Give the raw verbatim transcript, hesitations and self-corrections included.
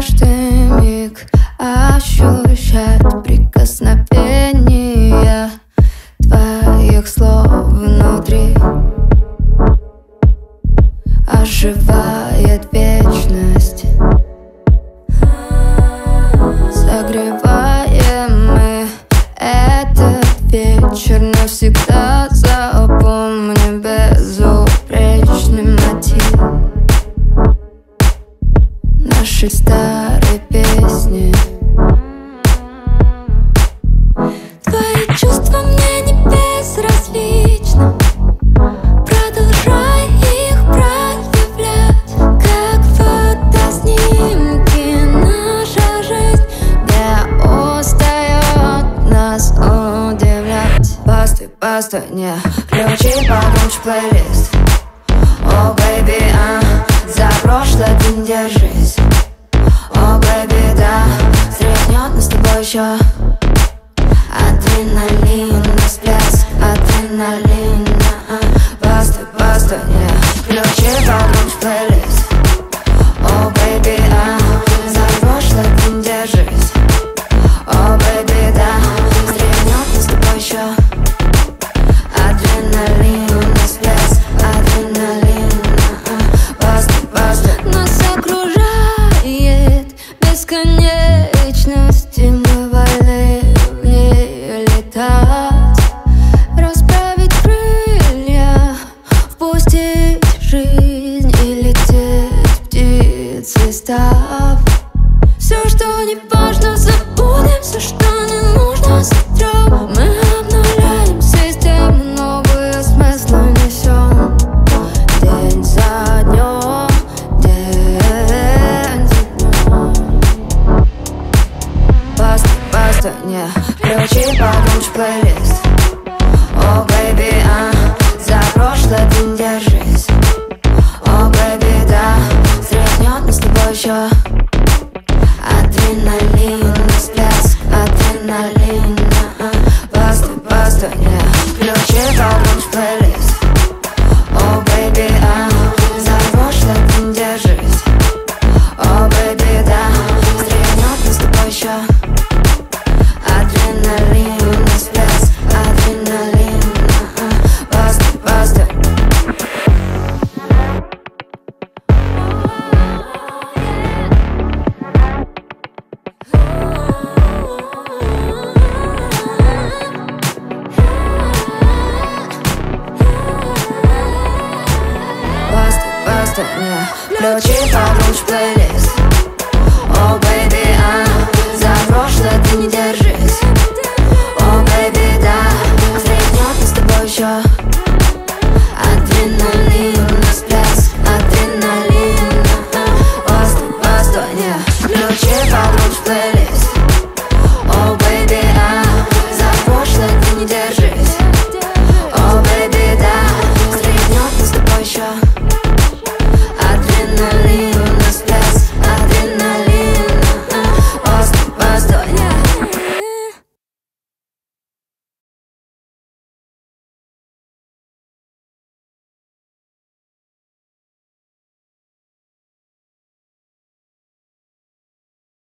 каждый миг ощущать прикосновение твоих слов внутри. Оживает вечность, согреваем мы этот вечер навсегда. Запомни безупречный мотив нашей старой песни. Твои чувства мне не безразличны, продолжай их проявлять, как фотоснимки. Наша жизнь не устает нас удивлять. Постой, постой, не включи погромче плейлист. О, бэйби, а, за прошлое ты не держись. О, бэйби, да, стряхнет нас с тобой еще адреналин, всплеск адреналина. Постой, постой, не включи погромче плейлист. О, бэйби, а, за прошлое ты не держись. О, бэйби, да, стряхнет нас с тобой еще адреналин, всплеск адреналина. Постой, постой. Нас окружает бесконечность, и мы вольны в ней летать, расправить крылья, впустить жизнь и лететь птицей став. Все, что не важно, забудем, все, что не нужно, сотрем. Мы обновляем систему, новые смыслы несем день за днем, день за днем. Постой, постой, не включи погромче плейлист. О, бэйби, а, за прошлое ты не держись. О, бэйби, да, стряхнет нас с тобой еще адреналин, всплеск адреналина. Постой, постой, не включи погромче плейлист. О, бэйби, а, за прошлое ты не держись. О, бэйби, да, стряхнет нас с тобой еще адреналин, всплеск адреналина. Постой, постой. Постой, постой, не включи погромче плейлист. О, бэйби, а, за прошлое ты не держишь.